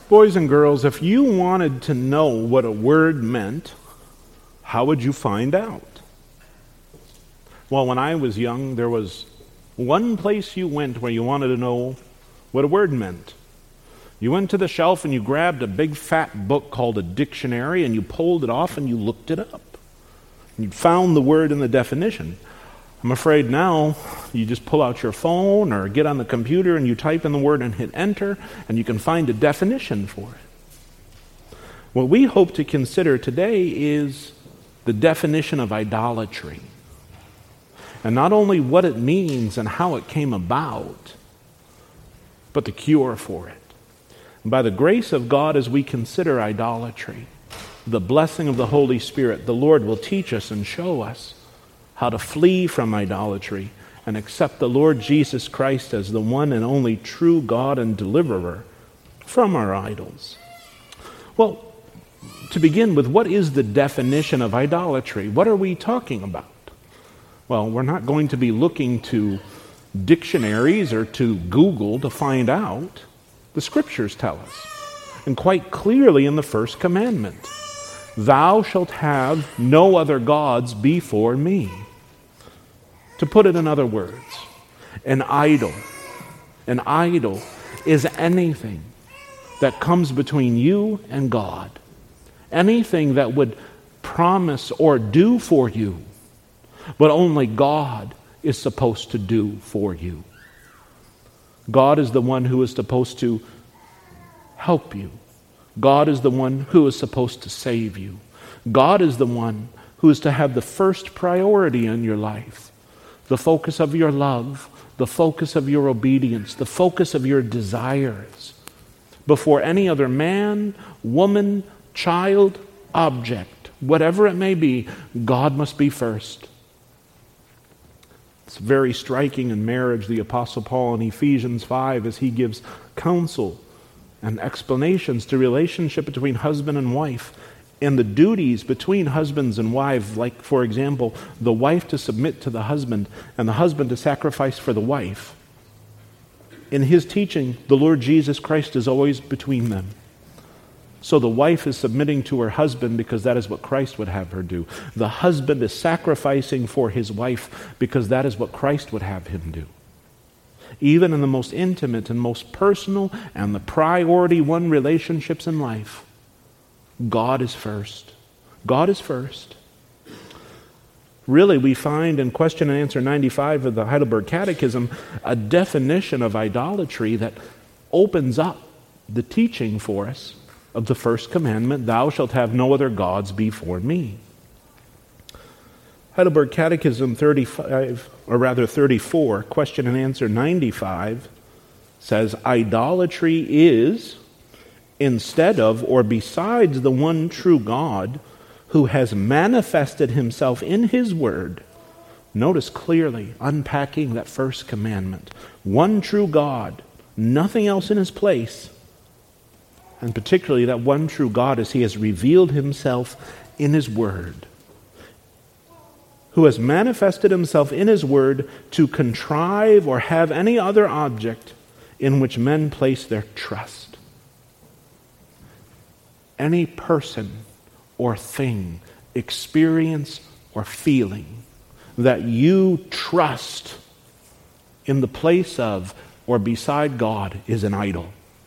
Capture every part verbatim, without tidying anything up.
Boys and girls, if you wanted to know what a word meant, how would you find out? Well, when I was young, there was one place you went where you wanted to know what a word meant. You went to the shelf and you grabbed a big fat book called a dictionary and you pulled it off and you looked it up. You found the word and the definition. I'm afraid now you just pull out your phone or get on the computer and you type in the word and hit enter and you can find a definition for it. What we hope to consider today is the definition of idolatry. And not only what it means and how it came about, but the cure for it. And by the grace of God, as we consider idolatry, the blessing of the Holy Spirit, the Lord will teach us and show us how to flee from idolatry and accept the Lord Jesus Christ as the one and only true God and deliverer from our idols. Well, to begin with, what is the definition of idolatry? What are we talking about? Well, we're not going to be looking to dictionaries or to Google to find out. The Scriptures tell us, and quite clearly in the first commandment, "Thou shalt have no other gods before me." To put it in other words, an idol, an idol is anything that comes between you and God, anything that would promise or do for you what only God is supposed to do for you. God is the one who is supposed to help you. God is the one who is supposed to save you. God is the one who is to have the first priority in your life, the focus of your love, the focus of your obedience, the focus of your desires. Before any other man, woman, child, object, whatever it may be, God must be first. It's very striking in marriage, the Apostle Paul in Ephesians five, as he gives counsel and explanations to relationship between husband and wife and the duties between husbands and wives, like, for example, the wife to submit to the husband and the husband to sacrifice for the wife. In his teaching, the Lord Jesus Christ is always between them. So the wife is submitting to her husband because that is what Christ would have her do. The husband is sacrificing for his wife because that is what Christ would have him do. Even in the most intimate and most personal and the priority one relationships in life, God is first. God is first. Really, we find in question and answer ninety-five of the Heidelberg Catechism a definition of idolatry that opens up the teaching for us of the first commandment, "Thou shalt have no other gods before me." Heidelberg Catechism thirty-five, or rather thirty-four, question and answer ninety-five, says, "Idolatry is, instead of or besides the one true God who has manifested himself in his word." Notice clearly, unpacking that first commandment. One true God, nothing else in his place. And particularly that one true God as he has revealed himself in his word. Who has manifested himself in his word to contrive or have any other object in which men place their trust. Any person or thing, experience or feeling that you trust in the place of or beside God is an idol.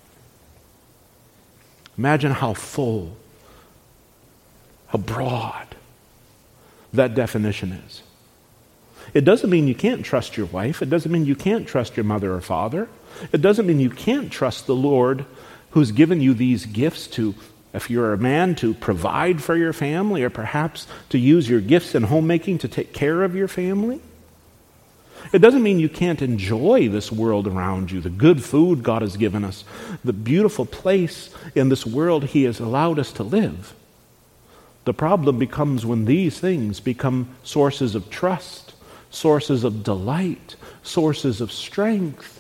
Imagine how full, how broad that definition is. It doesn't mean you can't trust your wife. It doesn't mean you can't trust your mother or father. It doesn't mean you can't trust the Lord who's given you these gifts to, if you're a man, to provide for your family, or perhaps to use your gifts in homemaking to take care of your family. It doesn't mean you can't enjoy this world around you, the good food God has given us, the beautiful place in this world He has allowed us to live. The problem becomes when these things become sources of trust, sources of delight, sources of strength,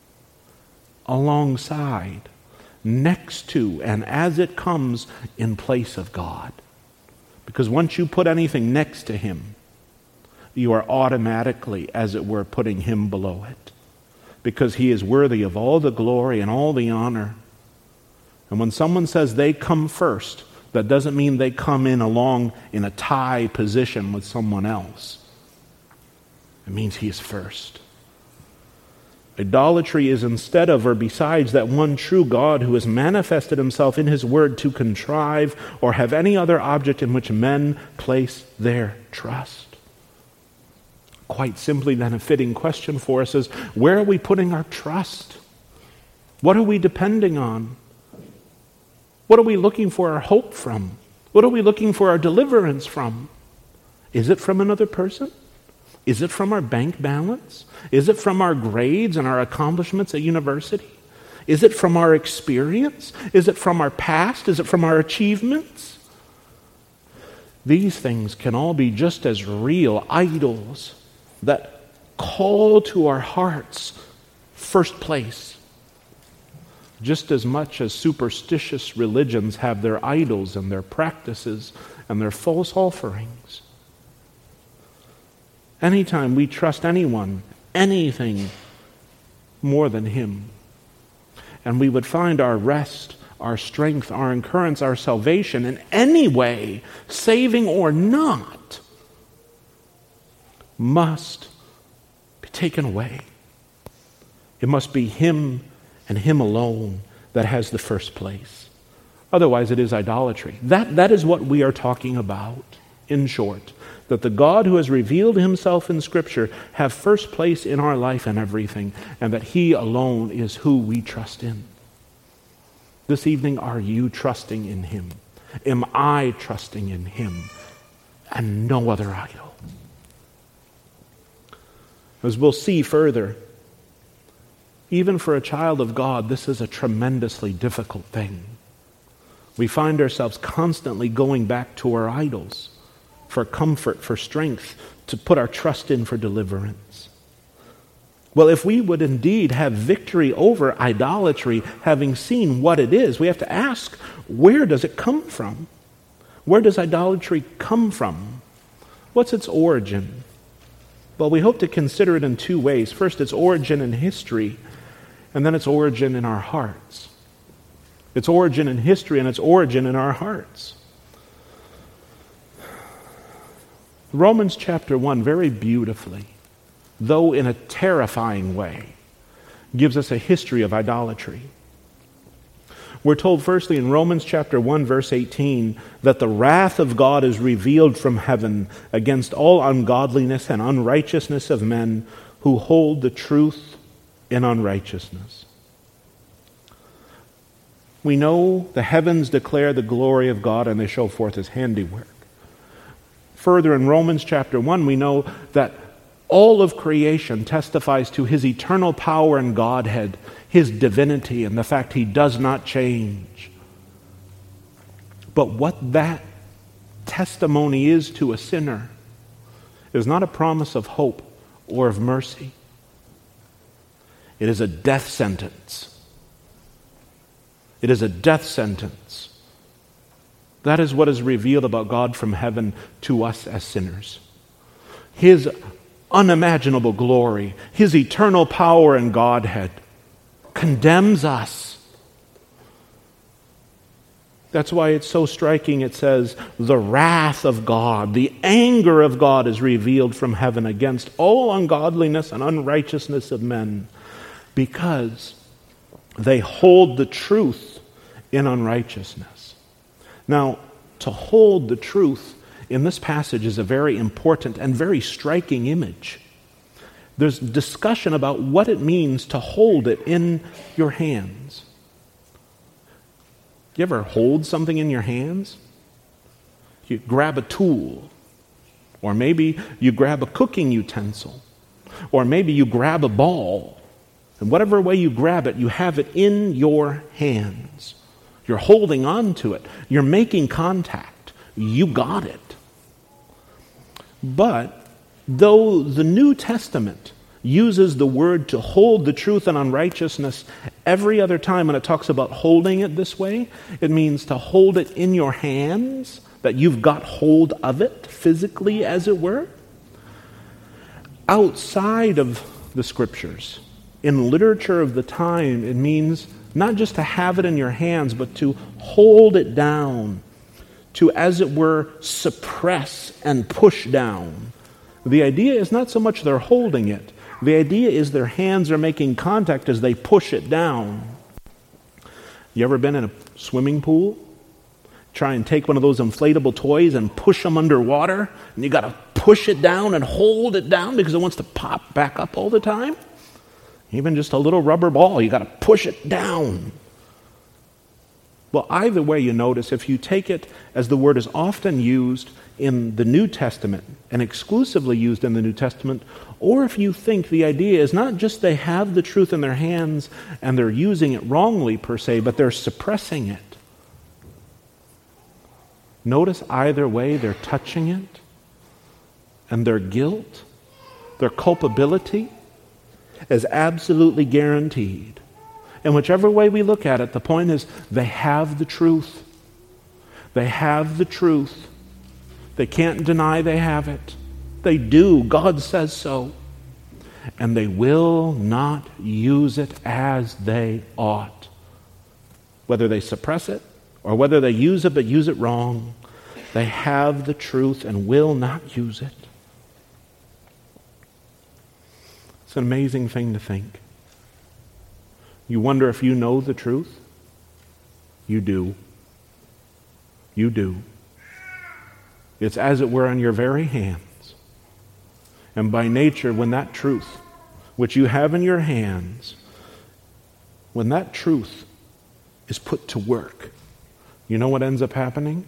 alongside, next to, and as it comes in place of God. Because once you put anything next to Him, you are automatically, as it were, putting Him below it. Because He is worthy of all the glory and all the honor. And when someone says they come first, that doesn't mean they come in along in a tie position with someone else. It means he is first. Idolatry is instead of or besides that one true God who has manifested himself in his word to contrive or have any other object in which men place their trust. Quite simply, then, a fitting question for us is, where are we putting our trust? What are we depending on? What are we looking for our hope from? What are we looking for our deliverance from? Is it from another person? Is it from our bank balance? Is it from our grades and our accomplishments at university? Is it from our experience? Is it from our past? Is it from our achievements? These things can all be just as real idols that call to our hearts first place, just as much as superstitious religions have their idols and their practices and their false offerings. Anytime we trust anyone, anything more than him, and we would find our rest, our strength, our endurance, our salvation in any way, saving or not, must be taken away. It must be him and him alone that has the first place. Otherwise, it is idolatry. That, that is what we are talking about, in short. That the God who has revealed himself in Scripture have first place in our life and everything, and that he alone is who we trust in. This evening, are you trusting in him? Am I trusting in him and no other idol? As we'll see further, even for a child of God, this is a tremendously difficult thing. We find ourselves constantly going back to our idols for comfort, for strength, to put our trust in for deliverance. Well, if we would indeed have victory over idolatry, having seen what it is, we have to ask, where does it come from? Where does idolatry come from? What's its origin? Well, we hope to consider it in two ways. First, its origin in history, and then its origin in our hearts. Its origin in history and its origin in our hearts. Romans chapter one, very beautifully, though in a terrifying way, gives us a history of idolatry. We're told firstly in Romans chapter one, verse eighteen, that the wrath of God is revealed from heaven against all ungodliness and unrighteousness of men who hold the truth in unrighteousness. We know the heavens declare the glory of God and they show forth his handiwork. Further in Romans chapter one, we know that all of creation testifies to his eternal power and Godhead, his divinity, and the fact he does not change. But what that testimony is to a sinner is not a promise of hope or of mercy. It is a death sentence. It is a death sentence. That is what is revealed about God from heaven to us as sinners. His unimaginable glory, his eternal power and Godhead condemns us. That's why it's so striking. It says, the wrath of God, the anger of God is revealed from heaven against all ungodliness and unrighteousness of men, because they hold the truth in unrighteousness. Now, to hold the truth in this passage is a very important and very striking image. There's discussion about what it means to hold it in your hands. You ever hold something in your hands? You grab a tool, or maybe you grab a cooking utensil, or maybe you grab a ball, and whatever way you grab it, you have it in your hands. You're holding on to it. You're making contact. You got it. But though the New Testament uses the word to hold the truth in unrighteousness every other time when it talks about holding it this way, it means to hold it in your hands, that you've got hold of it physically, as it were. Outside of the Scriptures, in literature of the time, it means Not just to have it in your hands, but to hold it down, to, as it were, suppress and push down. The idea is not so much they're holding it. The idea is their hands are making contact as they push it down. You ever been in a swimming pool? Try and take one of those inflatable toys and push them underwater, and you got to push it down and hold it down because it wants to pop back up all the time? Even just a little rubber ball, you got to push it down. Well, either way, you notice, if you take it as the word is often used in the New Testament and exclusively used in the New Testament, or if you think the idea is not just they have the truth in their hands and they're using it wrongly per se, but they're suppressing it. Notice either way, they're touching it, and their guilt, their culpability is absolutely guaranteed. And whichever way we look at it, the point is they have the truth. They have the truth. They can't deny they have it. They do. God says so. And they will not use it as they ought. Whether they suppress it or whether they use it but use it wrong, they have the truth and will not use it. It's an amazing thing to think. You wonder if you know the truth? You do. You do. It's as it were in your very hands. And by nature, when that truth, which you have in your hands, when that truth is put to work, you know what ends up happening?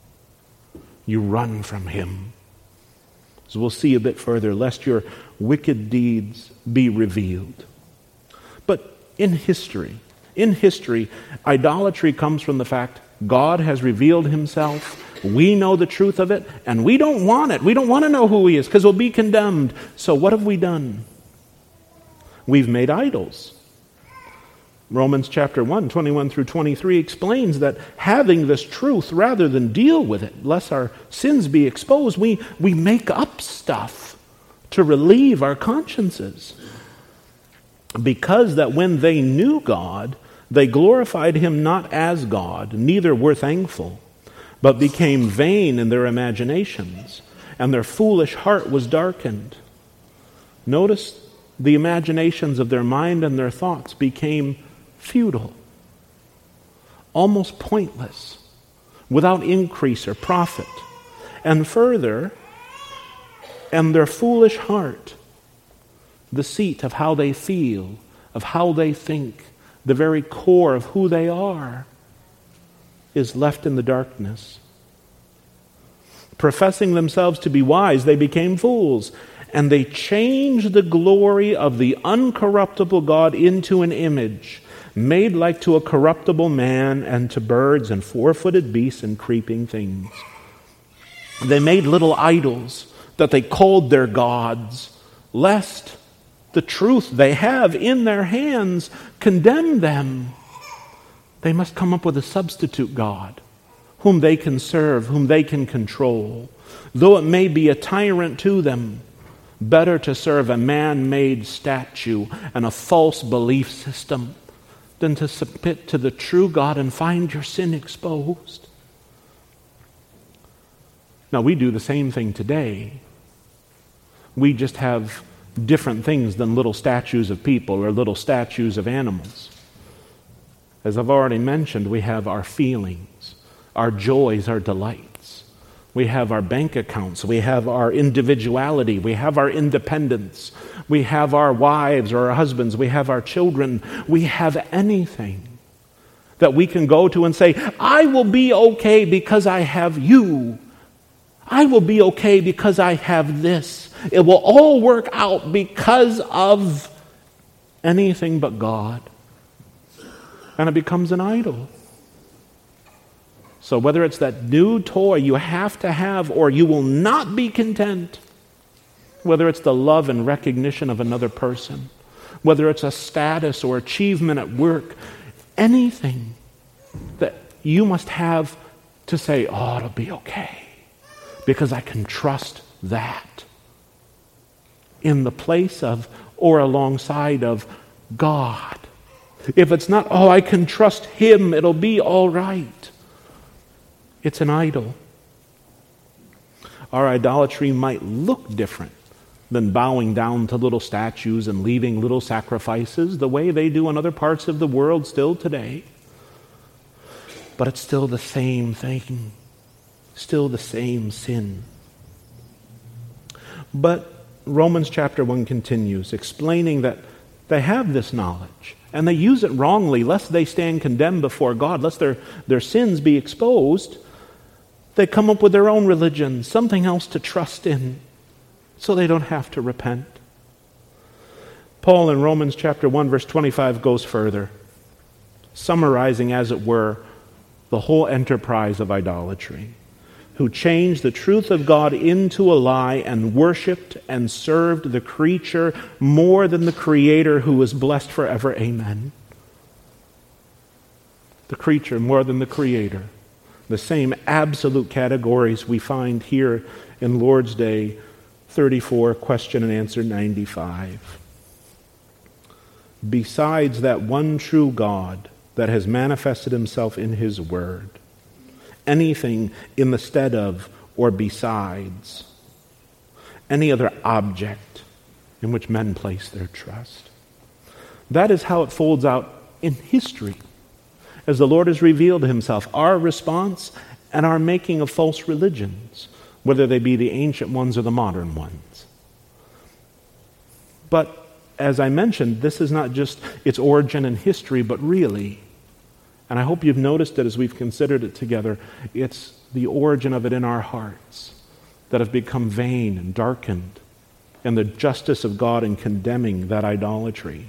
You run from him. As we'll see a bit further, lest your wicked deeds be revealed. But in history, in history, idolatry comes from the fact God has revealed himself. We know the truth of it, and we don't want it. We don't want to know who he is because we'll be condemned. So what have we done? We've made idols. Romans chapter one, twenty-one through twenty-three explains that having this truth, rather than deal with it, lest our sins be exposed, we, we make up stuff to relieve our consciences. Because that when they knew God, they glorified him not as God, neither were thankful, but became vain in their imaginations, and their foolish heart was darkened. Notice the imaginations of their mind and their thoughts became futile, almost pointless, without increase or profit. And further, and their foolish heart, the seat of how they feel, of how they think, the very core of who they are, is left in the darkness. Professing themselves to be wise, they became fools, and they changed the glory of the uncorruptible God into an image, made like to a corruptible man, and to birds and four-footed beasts and creeping things. They made little idols that they called their gods, lest the truth they have in their hands condemn them. They must come up with a substitute God, whom they can serve, whom they can control. Though it may be a tyrant to them, better to serve a man-made statue and a false belief system than to submit to the true God and find your sin exposed. Now, we do the same thing today. We just have different things than little statues of people or little statues of animals. As I've already mentioned, we have our feelings, our joys, our delights. We have our bank accounts. We have our individuality. We have our independence. We have our wives or our husbands. We have our children. We have anything that we can go to and say, I will be okay because I have you. I will be okay because I have this. It will all work out because of anything but God. And it becomes an idol. So whether it's that new toy you have to have or you will not be content, whether it's the love and recognition of another person, whether it's a status or achievement at work, anything that you must have to say, oh, it'll be okay, because I can trust that, in the place of or alongside of God, If it's not, oh, I can trust him, it'll be all right, it's an idol. Our idolatry might look different than bowing down to little statues and leaving little sacrifices the way they do in other parts of the world still today. But it's still the same thing, still the same sin. But Romans chapter one continues, explaining that they have this knowledge, and they use it wrongly, lest they stand condemned before God, lest their, their sins be exposed. They come up with their own religion, something else to trust in, so they don't have to repent. Paul in Romans chapter one, verse twenty-five goes further, summarizing, as it were, the whole enterprise of idolatry, who changed the truth of God into a lie and worshipped and served the creature more than the Creator, who is blessed forever. Amen. The creature more than the Creator. The same absolute categories we find here in Lord's Day thirty-four, question and answer ninety-five. Besides that one true God that has manifested himself in his word, anything in the stead of or besides, any other object in which men place their trust. That is how it folds out in history, as the Lord has revealed himself, our response and our making of false religions, whether they be the ancient ones or the modern ones. But as I mentioned, this is not just its origin in history, but really, and I hope you've noticed it as we've considered it together, it's the origin of it in our hearts that have become vain and darkened, and the justice of God in condemning that idolatry.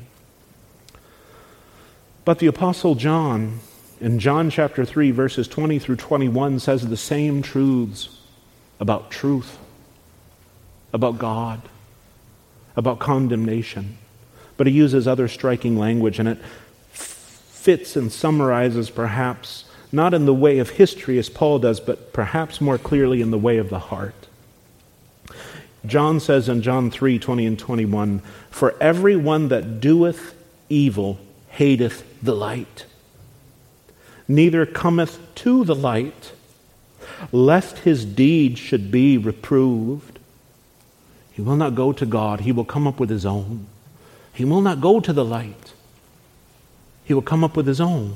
But the Apostle John, in John chapter three, verses twenty through twenty-one, says the same truths about truth, about God, about condemnation. But he uses other striking language, and it fits and summarizes perhaps not in the way of history as Paul does, but perhaps more clearly in the way of the heart. John says in John three, twenty and twenty-one, "For everyone that doeth evil hateth the light, neither cometh to the light, lest his deeds should be reproved." He will not go to God. He will come up with his own. He will not go to the light. He will come up with his own.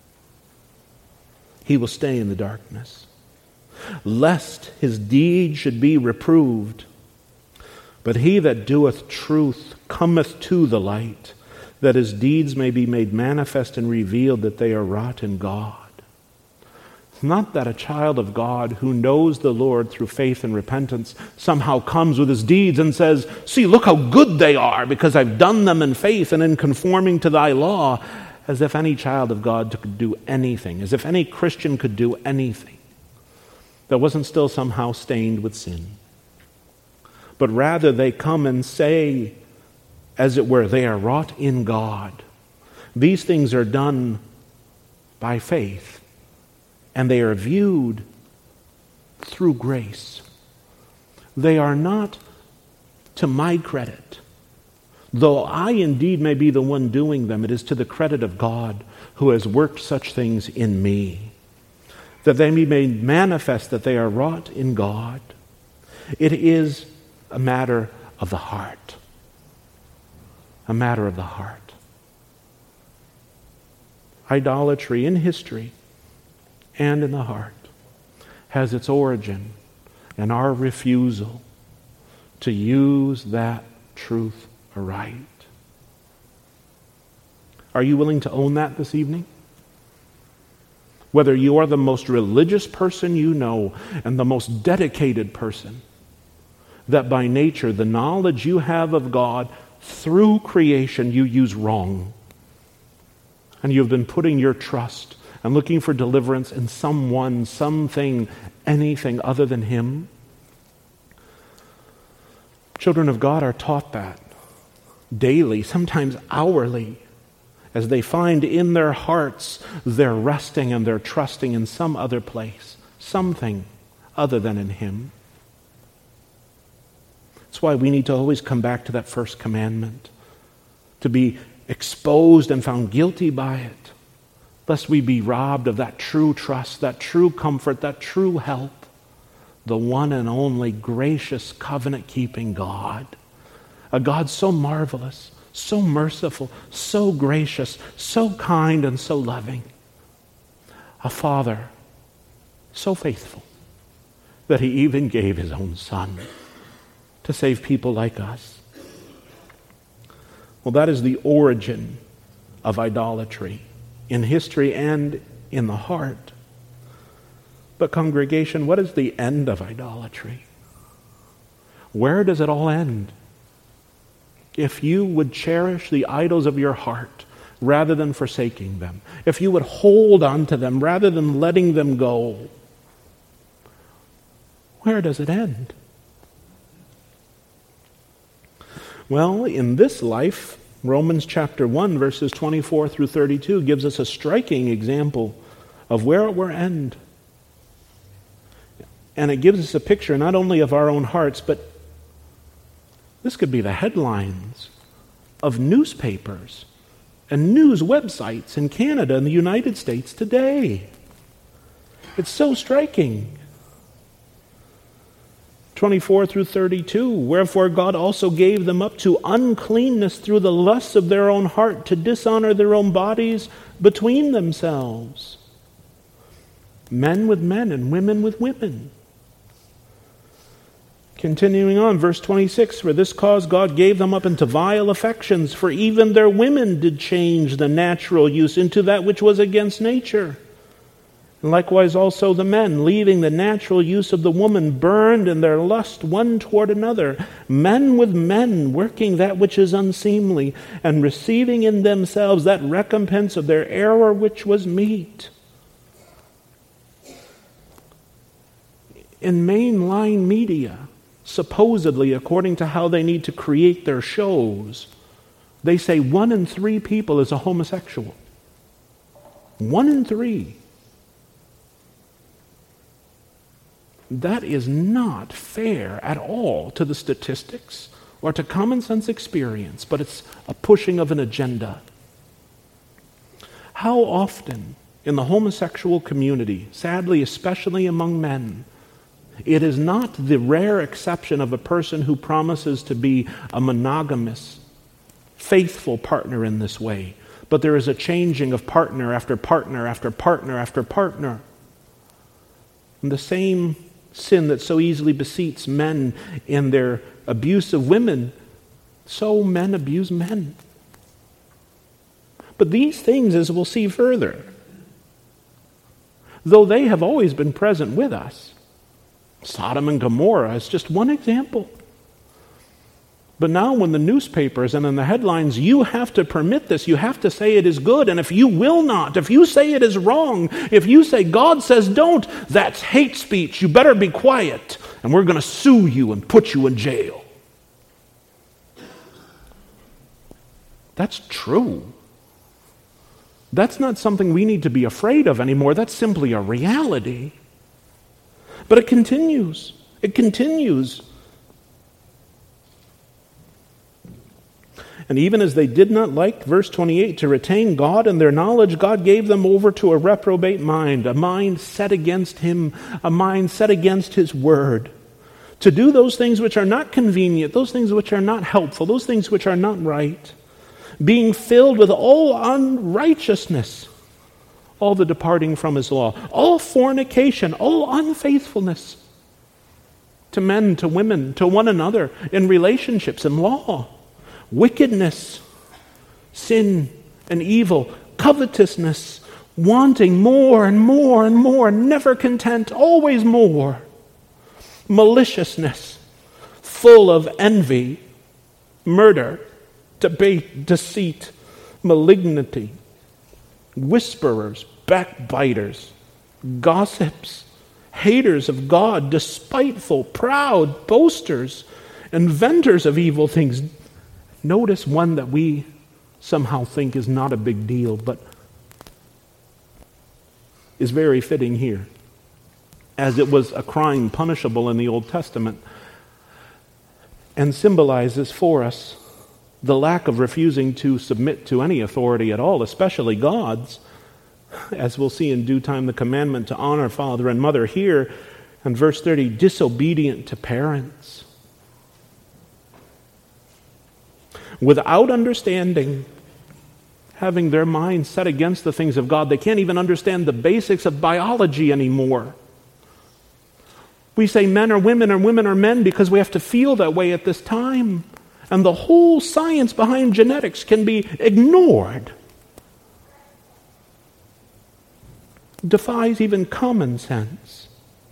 He will stay in the darkness, lest his deeds should be reproved. But he that doeth truth cometh to the light, that his deeds may be made manifest and revealed that they are wrought in God. It's not that a child of God who knows the Lord through faith and repentance somehow comes with his deeds and says, "See, look how good they are because I've done them in faith and in conforming to thy law," as if any child of God could do anything, as if any Christian could do anything that wasn't still somehow stained with sin. But rather they come and say, as it were, they are wrought in God. These things are done by faith, and they are viewed through grace. They are not to my credit. Though I indeed may be the one doing them, it is to the credit of God who has worked such things in me, that they may be made manifest that they are wrought in God. It is a matter of the heart. A matter of the heart. Idolatry in history and in the heart has its origin in our refusal to use that truth aright. Are you willing to own that this evening? Whether you are the most religious person you know and the most dedicated person, that by nature the knowledge you have of God through creation you use wrong, and you've been putting your trust and looking for deliverance in someone, something, anything other than Him. Children of God are taught that daily, sometimes hourly, as they find in their hearts their resting and their trusting in some other place, something other than in Him. That's why we need to always come back to that first commandment, to be exposed and found guilty by it, lest we be robbed of that true trust, that true comfort, that true help, the one and only gracious covenant-keeping God, a God so marvelous, so merciful, so gracious, so kind and so loving, a Father so faithful that he even gave his own Son to save people like us. Well, that is the origin of idolatry in history and in the heart. But congregation, what is the end of idolatry? Where does it all end? If you would cherish the idols of your heart rather than forsaking them, if you would hold on to them rather than letting them go, where does it end? Well, in this life, Romans chapter one, verses twenty-four through thirty-two gives us a striking example of where it will end. And it gives us a picture not only of our own hearts, but this could be the headlines of newspapers and news websites in Canada and the United States today. It's so striking. twenty-four through thirty-two, wherefore God also gave them up to uncleanness through the lusts of their own heart, to dishonor their own bodies between themselves. Men with men and women with women. Continuing on, verse twenty-six, for this cause God gave them up into vile affections, for even their women did change the natural use into that which was against nature. And likewise also the men, leaving the natural use of the woman, burned in their lust one toward another, men with men, working that which is unseemly, and receiving in themselves that recompense of their error which was meet. In mainline media, supposedly according to how they need to create their shows, they say one in three people is a homosexual. One in three. That is not fair at all to the statistics or to common sense experience, but it's a pushing of an agenda. How often in the homosexual community, sadly especially among men, it is not the rare exception of a person who promises to be a monogamous, faithful partner in this way, but there is a changing of partner after partner after partner after partner. And the same sin that so easily beseets men in their abuse of women, so men abuse men. But these things, as we'll see further, though they have always been present with us, Sodom and Gomorrah is just one example. But now when the newspapers and in the headlines, you have to permit this, you have to say it is good, and if you will not, if you say it is wrong, if you say God says don't, that's hate speech, you better be quiet, and we're going to sue you and put you in jail. That's true. That's not something we need to be afraid of anymore, that's simply a reality. But it continues. It continues. And even as they did not like, verse twenty-eight, to retain God in their knowledge, God gave them over to a reprobate mind, a mind set against Him, a mind set against His Word, to do those things which are not convenient, those things which are not helpful, those things which are not right, being filled with all unrighteousness, all the departing from His law, all fornication, all unfaithfulness to men, to women, to one another, in relationships, in law, wickedness, sin and evil, covetousness, wanting more and more and more, never content, always more, maliciousness, full of envy, murder, debate, deceit, malignity, whisperers, backbiters, gossips, haters of God, despiteful, proud, boasters, inventors of evil things. Notice one that we somehow think is not a big deal, but is very fitting here, as it was a crime punishable in the Old Testament, and symbolizes for us the lack of refusing to submit to any authority at all, especially God's, as we'll see in due time, the commandment to honor father and mother here, and verse thirty, disobedient to parents. Without understanding, having their minds set against the things of God, they can't even understand the basics of biology anymore. We say men are women and women are men because we have to feel that way at this time. And the whole science behind genetics can be ignored. Defies even common sense.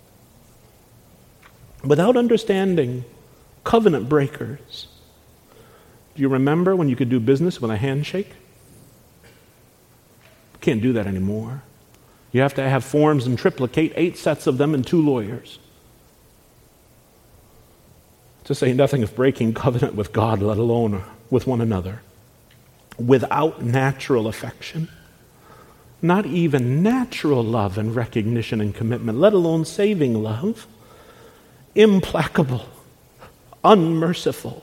Without understanding, covenant breakers. Do you remember when you could do business with a handshake? Can't do that anymore. You have to have forms and triplicate, eight sets of them and two lawyers. To say nothing of breaking covenant with God, let alone with one another. Without natural affection. Not even natural love and recognition and commitment, let alone saving love. Implacable. Unmerciful.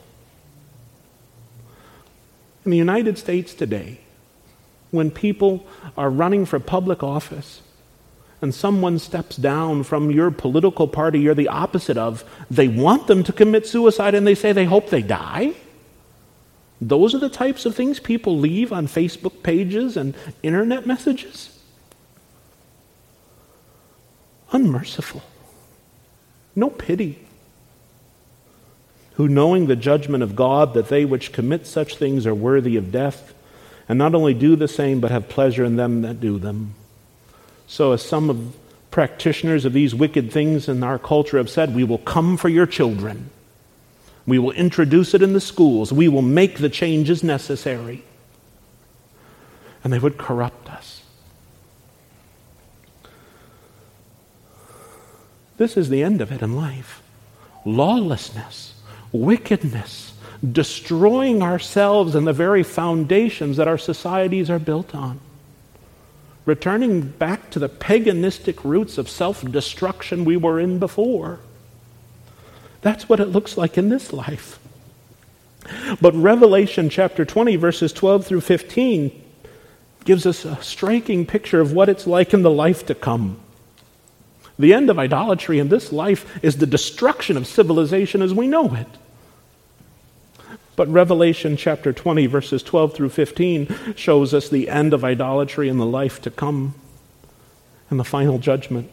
In the United States today, when people are running for public office and someone steps down from your political party you're the opposite of, they want them to commit suicide and they say they hope they die. Those are the types of things people leave on Facebook pages and internet messages. Unmerciful. No pity. Who, knowing the judgment of God, that they which commit such things are worthy of death, and not only do the same, but have pleasure in them that do them. So as some of practitioners of these wicked things in our culture have said, we will come for your children. We will introduce it in the schools. We will make the changes necessary. And they would corrupt us. This is the end of it in life. Lawlessness, wickedness, destroying ourselves and the very foundations that our societies are built on. Returning back to the paganistic roots of self-destruction we were in before. That's what it looks like in this life. But Revelation chapter twenty, verses twelve through fifteen, gives us a striking picture of what it's like in the life to come. The end of idolatry in this life is the destruction of civilization as we know it. But Revelation chapter twenty, verses twelve through fifteen, shows us the end of idolatry in the life to come and the final judgment.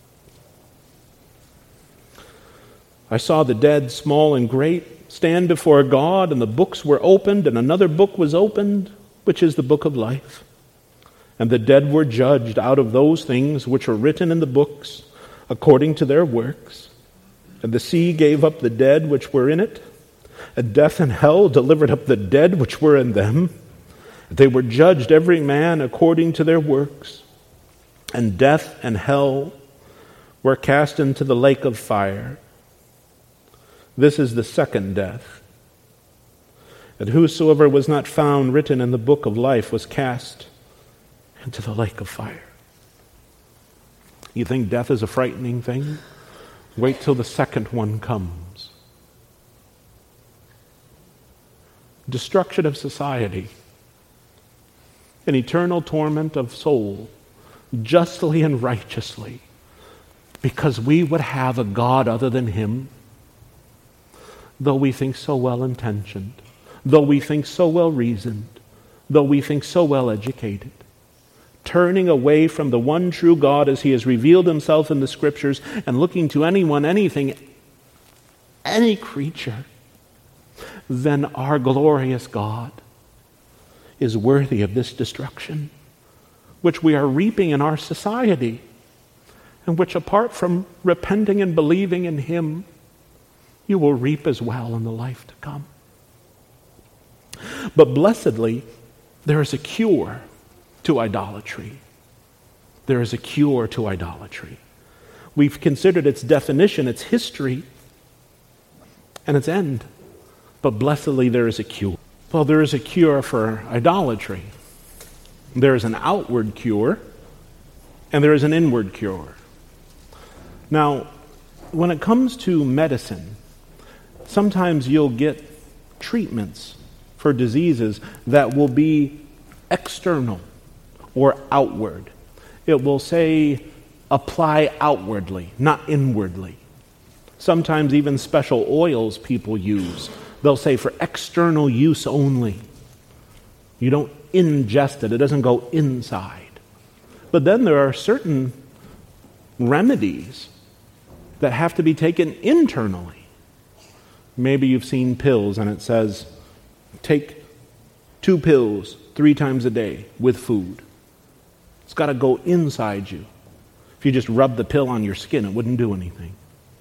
I saw the dead, small and great, stand before God, and the books were opened, and another book was opened, which is the book of life. And the dead were judged out of those things which were written in the books, according to their works. And the sea gave up the dead which were in it, and death and hell delivered up the dead which were in them. They were judged every man according to their works. And death and hell were cast into the lake of fire. This is the second death. And whosoever was not found written in the book of life was cast into the lake of fire. You think death is a frightening thing? Wait till the second one comes. Destruction of society, an eternal torment of soul, justly and righteously, because we would have a God other than Him, though we think so well-intentioned, though we think so well-reasoned, though we think so well-educated, turning away from the one true God as He has revealed Himself in the Scriptures and looking to anyone, anything, any creature, then our glorious God is worthy of this destruction, which we are reaping in our society, and which, apart from repenting and believing in Him, you will reap as well in the life to come. But blessedly, there is a cure to idolatry. There is a cure to idolatry. We've considered its definition, its history, and its end. But blessedly, there is a cure. Well, there is a cure for idolatry. There is an outward cure, and there is an inward cure. Now, when it comes to medicine, sometimes you'll get treatments for diseases that will be external or outward. It will say, apply outwardly, not inwardly. Sometimes even special oils people use, they'll say for external use only. You don't ingest it, it doesn't go inside. But then there are certain remedies that have to be taken internally. Maybe you've seen pills and it says, take two pills three times a day with food. It's got to go inside you. If you just rub the pill on your skin, it wouldn't do anything.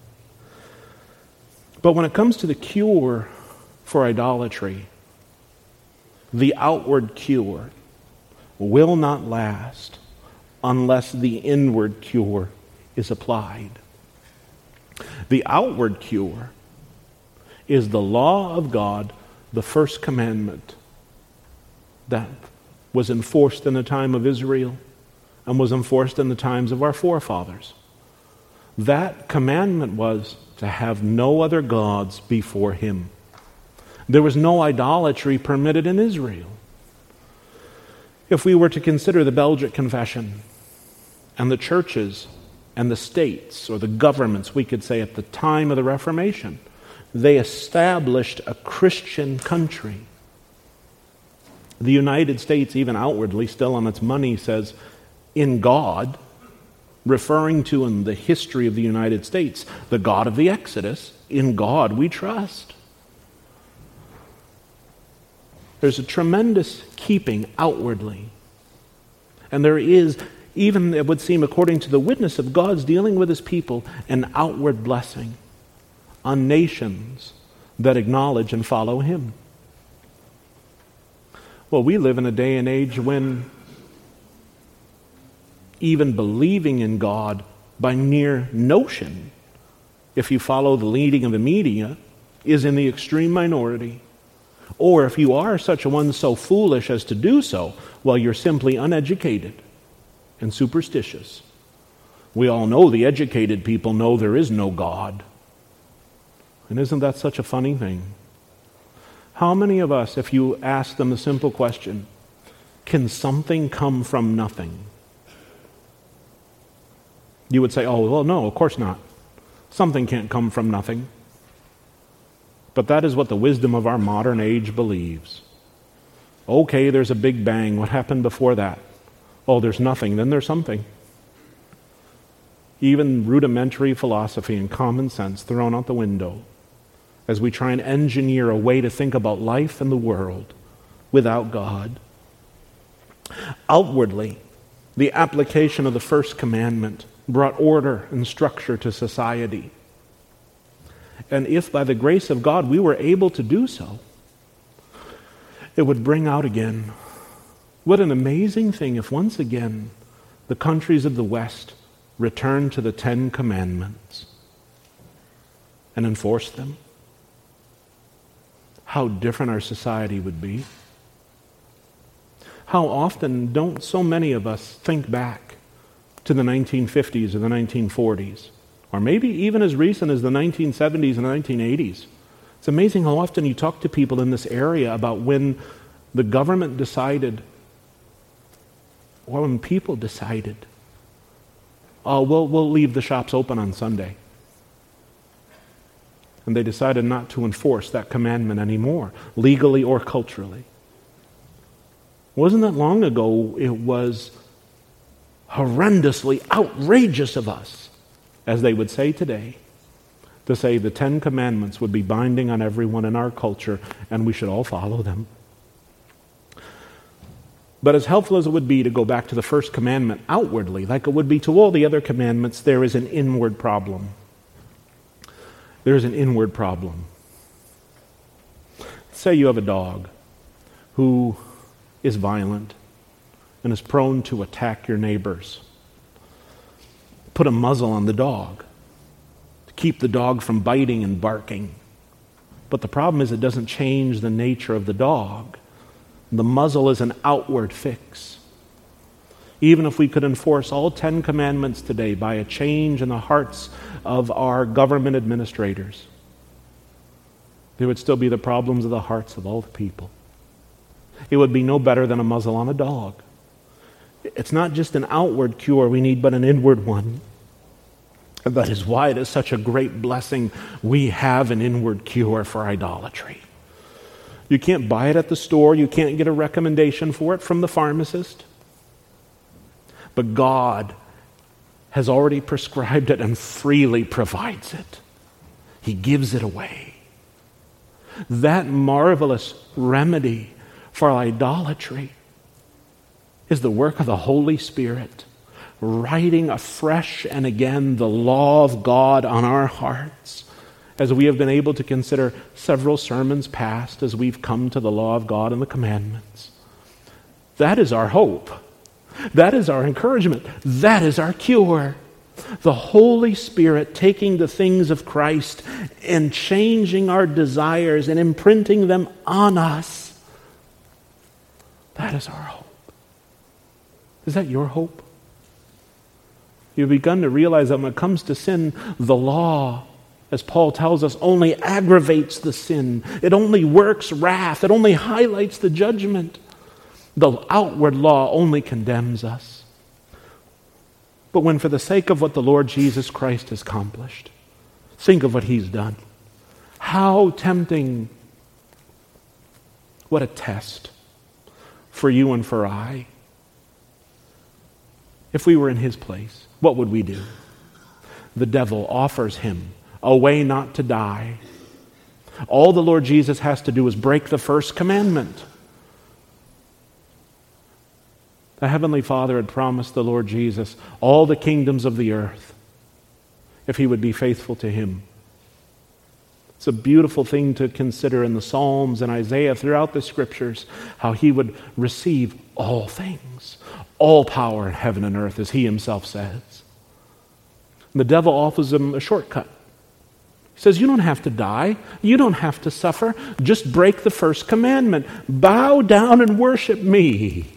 But when it comes to the cure for idolatry, the outward cure will not last unless the inward cure is applied. The outward cure is the law of God, the first commandment that was enforced in the time of Israel and was enforced in the times of our forefathers. That commandment was to have no other gods before him. There was no idolatry permitted in Israel. If we were to consider the Belgic Confession and the churches and the states, or the governments, we could say, at the time of the Reformation, they established a Christian country. The United States, even outwardly, still on its money, says, in God, referring to in the history of the United States, the God of the Exodus, in God we trust. There's a tremendous keeping outwardly. And there is, even it would seem according to the witness of God's dealing with his people, an outward blessing on nations that acknowledge and follow him. Well, we live in a day and age when even believing in God by mere notion, if you follow the leading of the media, is in the extreme minority. Or if you are such a one so foolish as to do so, well, you're simply uneducated and superstitious. We all know the educated people know there is no God. And isn't that such a funny thing? How many of us, if you ask them the simple question, can something come from nothing? You would say, oh, well, no, of course not. Something can't come from nothing. But that is what the wisdom of our modern age believes. Okay, there's a big bang. What happened before that? Oh, there's nothing. Then there's something. Even rudimentary philosophy and common sense thrown out the window as we try and engineer a way to think about life and the world without God. Outwardly, the application of the first commandment brought order and structure to society. And if by the grace of God we were able to do so, it would bring out again. What an amazing thing if once again the countries of the West returned to the Ten Commandments and enforced them. How different our society would be. How often don't so many of us think back to the nineteen fifties or the nineteen forties, or maybe even as recent as the nineteen seventies and the nineteen eighties. It's amazing how often you talk to people in this area about when the government decided, or when people decided, oh, we'll, we'll leave the shops open on Sunday. And they decided not to enforce that commandment anymore, legally or culturally. Wasn't that long ago it was horrendously outrageous of us, as they would say today, to say the Ten Commandments would be binding on everyone in our culture and we should all follow them. But as helpful as it would be to go back to the first commandment outwardly, like it would be to all the other commandments, there is an inward problem. There is an inward problem. Say you have a dog who is violent and is prone to attack your neighbors. Put a muzzle on the dog to keep the dog from biting and barking. But the problem is it doesn't change the nature of the dog. The muzzle is an outward fix. Even if we could enforce all Ten Commandments today by a change in the hearts of our government administrators, there would still be the problems of the hearts of all the people. it would be no better than a muzzle on a dog. It's not just an outward cure we need, but an inward one. That is why it is such a great blessing we have an inward cure for idolatry. You can't buy it at the store. You can't get a recommendation for it from the pharmacist. But God has already prescribed it and freely provides it. He gives it away. That marvelous remedy for idolatry is the work of the Holy Spirit, writing afresh and again the law of God on our hearts, as we have been able to consider several sermons past as we've come to the law of God and the commandments. That is our hope. That is our encouragement. That is our cure. The Holy Spirit taking the things of Christ and changing our desires and imprinting them on us. That is our hope. Is that your hope? You've begun to realize that when it comes to sin, the law, as Paul tells us, only aggravates the sin. It only works wrath. It only highlights the judgment. The outward law only condemns us. But when, for the sake of what the Lord Jesus Christ has accomplished, think of what He's done. How tempting, what a test for you and for I. If we were in His place, what would we do? The devil offers Him a way not to die. All the Lord Jesus has to do is break the first commandment. The Heavenly Father had promised the Lord Jesus all the kingdoms of the earth if He would be faithful to Him. It's a beautiful thing to consider in the Psalms and Isaiah throughout the Scriptures, how He would receive all things, all power in heaven and earth, as He Himself says. And the devil offers Him a shortcut. He says, you don't have to die. You don't have to suffer. Just break the first commandment. Bow down and worship me.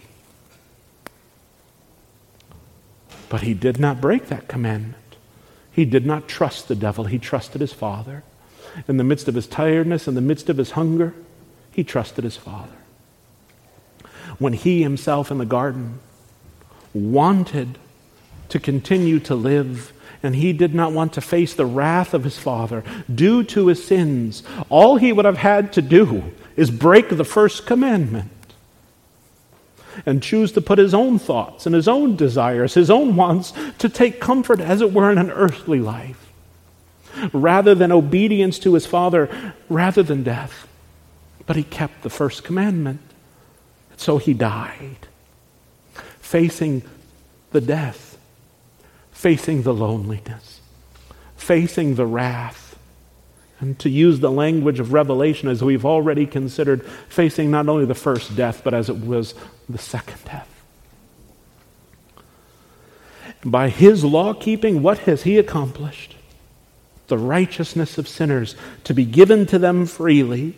But he did not break that commandment. He did not trust the devil. He trusted his Father. In the midst of his tiredness, in the midst of his hunger, he trusted his Father. When he himself in the garden wanted to continue to live, and he did not want to face the wrath of his Father due to his sins, all he would have had to do is break the first commandment and choose to put his own thoughts and his own desires, his own wants, to take comfort, as it were, in an earthly life, rather than obedience to his Father, rather than death. But he kept the first commandment. So he died, facing the death, facing the loneliness, facing the wrath, and to use the language of Revelation, as we've already considered, facing not only the first death, but as it was the second death. By his law-keeping, what has he accomplished? The righteousness of sinners to be given to them freely.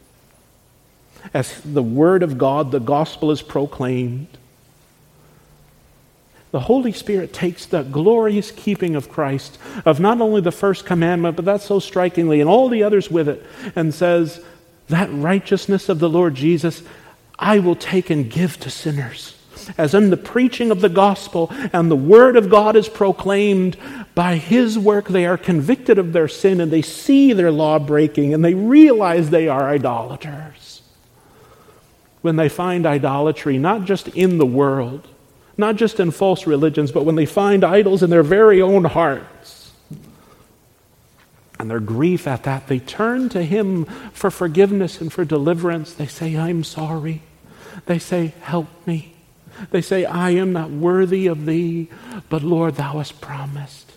As the word of God, the gospel, is proclaimed, the Holy Spirit takes the glorious keeping of Christ, of not only the first commandment, but that's so strikingly, and all the others with it, and says, that righteousness of the Lord Jesus, I will take and give to sinners. As in the preaching of the gospel and the word of God is proclaimed, by his work they are convicted of their sin, and they see their law breaking, and they realize they are idolaters. When they find idolatry, not just in the world, not just in false religions, but when they find idols in their very own hearts, and their grief at that, they turn to him for forgiveness and for deliverance. They say, I'm sorry. They say, help me. They say, I am not worthy of thee, but Lord, thou hast promised.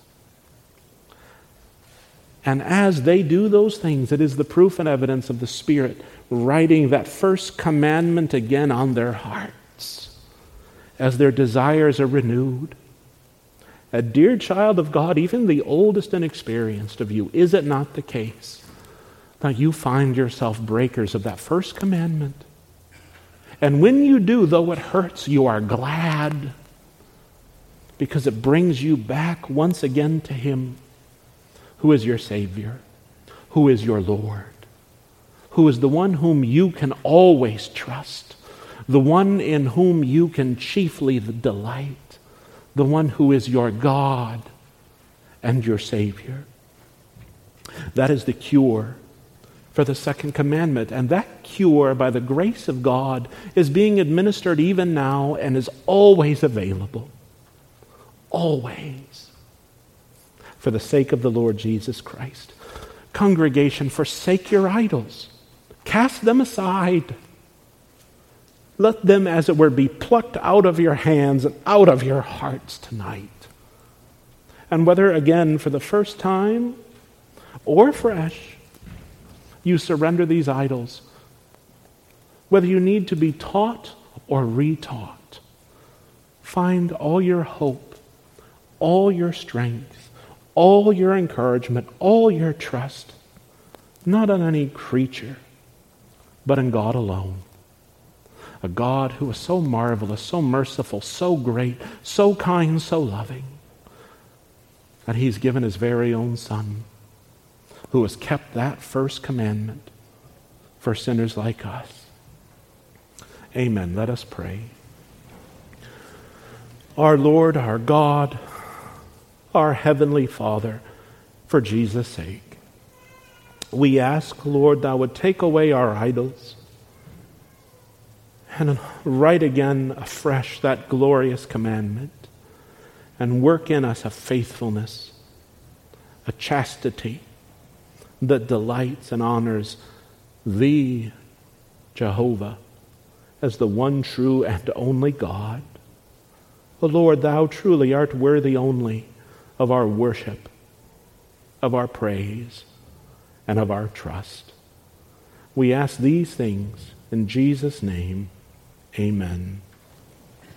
And as they do those things, it is the proof and evidence of the Spirit writing that first commandment again on their hearts, as their desires are renewed. A dear child of God, even the oldest and experienced of you, is it not the case that you find yourself breakers of that first commandment? And when you do, though it hurts, you are glad, because it brings you back once again to him who is your Savior, who is your Lord, who is the one whom you can always trust, the one in whom you can chiefly delight, the one who is your God and your Savior. That is the cure for the second commandment. And that cure, by the grace of God, is being administered even now and is always available. Always. For the sake of the Lord Jesus Christ. Congregation, forsake your idols. Cast them aside. Let them, as it were, be plucked out of your hands and out of your hearts tonight. And whether, again, for the first time or fresh, you surrender these idols, whether you need to be taught or retaught, find all your hope, all your strength, all your encouragement, all your trust, not on any creature, but in God alone. A God who is so marvelous, so merciful, so great, so kind, so loving, that He's given His very own Son, who has kept that first commandment for sinners like us. Amen. Let us pray. Our Lord, our God, our Heavenly Father, for Jesus' sake, we ask, Lord, Thou would take away our idols and write again afresh that glorious commandment and work in us a faithfulness, a chastity that delights and honors Thee, Jehovah, as the one true and only God. O Lord, Thou truly art worthy only of our worship, of our praise, and of our trust. We ask these things in Jesus' name. Amen.